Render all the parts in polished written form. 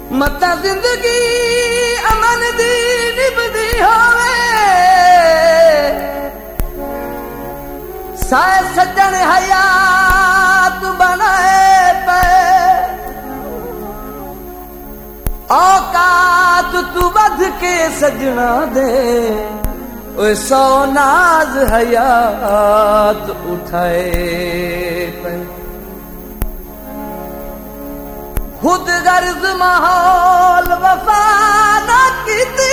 मत जिंदगी अमन दी निभदी होवे साए सजन हयात बनाए पे औकात तू बध के सजना दे ओए सौ नाज हयात उठाए पे खुद गर्ज माहौल वफा न कीती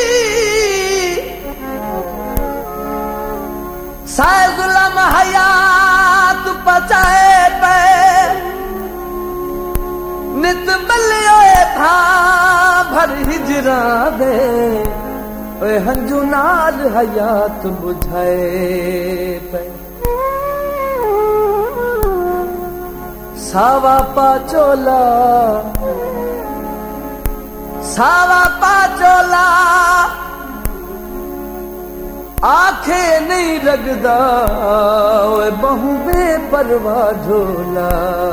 साए जुलम हयात पचाए पे नित बलियो था भर हिजरा दे ओए हंजू नाल हयात बुझाए पे सावा पाचोला आखे नहीं लगदा ओए बहु बेपरवाह ढोला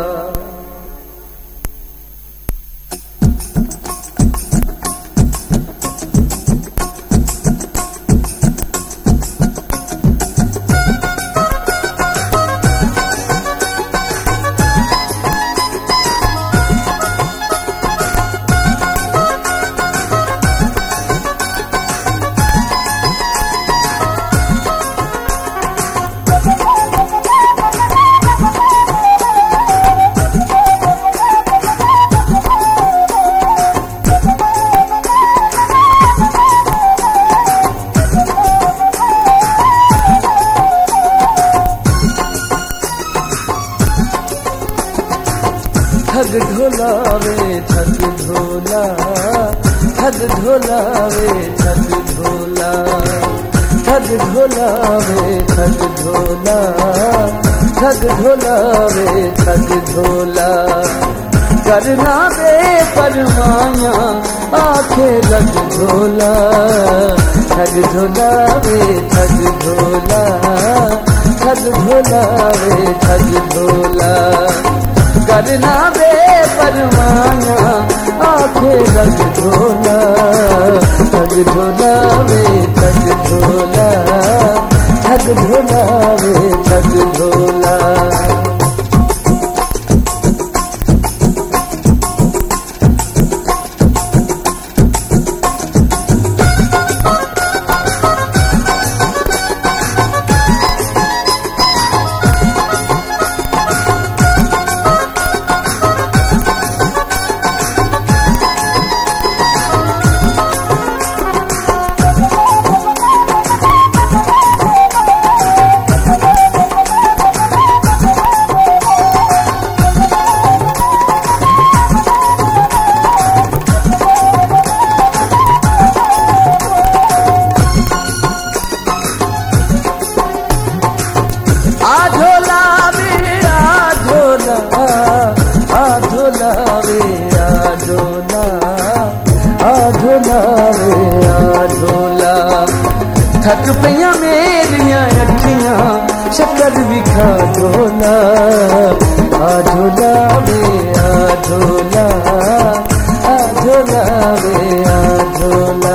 ठग ढोला वे ठग ढोला ठग ढोला वे ठग ढोला ठग ढोला वे ठग ढोला ठग ढोला वे ठग ढोला करना बे परमाया आखे लग ढोला ठग ढोला वे ठग ढोला ठग ढोला वे ठग ढोला करना बे परमाना आखे लग ढोला ठग ढोला वे ठग ढोला ठग ढोला वे ठग ढोला थक पिया मेरिया अखियां शक्कर भी खा ढोला आ ढोला वे आ ढोला आ ढोला वे आ ढोला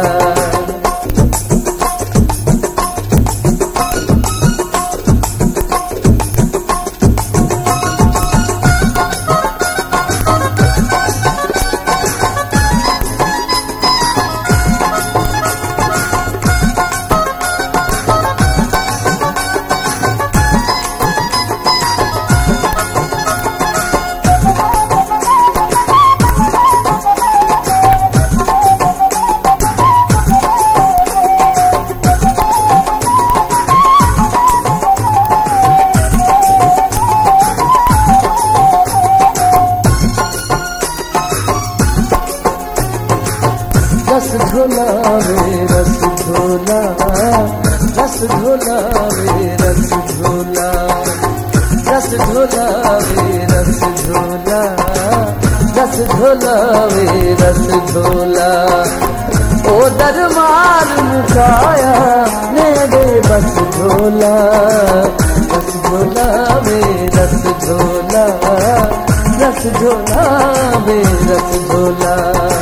रस ढोला वे रस ढोला रस ढोला वे रस ढोला रस ढोला वे रस ढोला रस ढोला वे रस ढोला ओ दरबार मुकाया मेरे बस ढोला रस ढोला वे रस ढोला रस रस झोलावे रस झोला।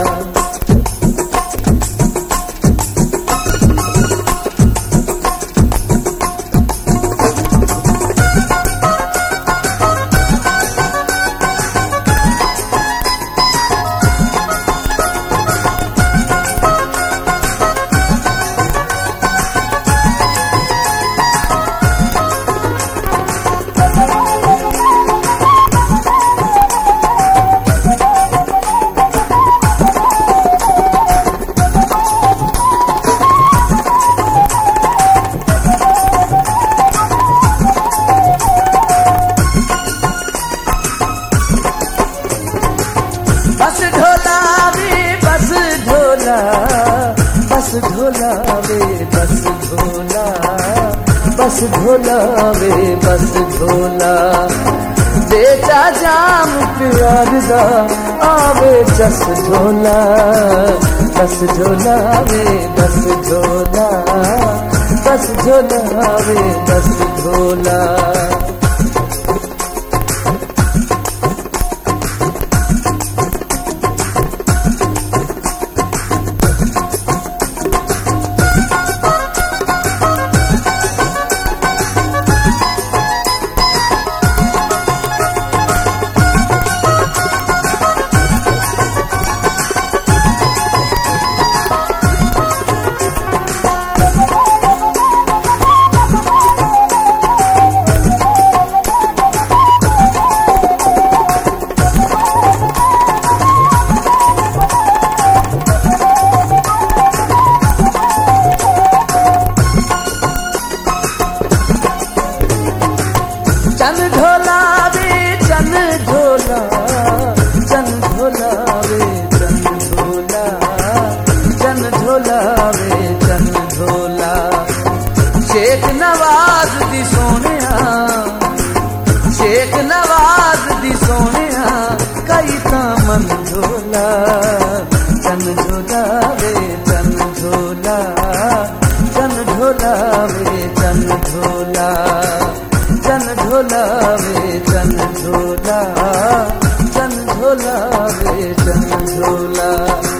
बस ढोलावे बस ढोला, बस ढोलावे बस ढोला, बस ढोलावे बस ढोला। बेटा जाम प्यार दा आवे जस ढोला, बस ढोलावे बस ढोला, बस ढोलावे बस ढोला। चन ढोलावे चन ढोला, चन ढोलावे चन ढोला, चन ढोलावे चन ढोला। शेख नवाज दी सोनिया, शेख नवाज दी सोनिया कई मन ढोला। चन ढोलावे चन ढोला, चन ढोलावे चन ढोला, चन ढोलावे चन ढोला, चन ढोलावे चन ढोला।